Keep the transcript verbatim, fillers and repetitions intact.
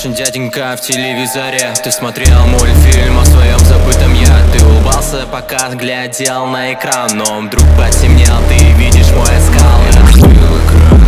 очень дяденька в телевизоре. Ты смотрел мультфильм о своем забытом я. Ты улыбался, пока глядел на экран, но вдруг потемнел, ты видишь мой оскал. Я открыл экран.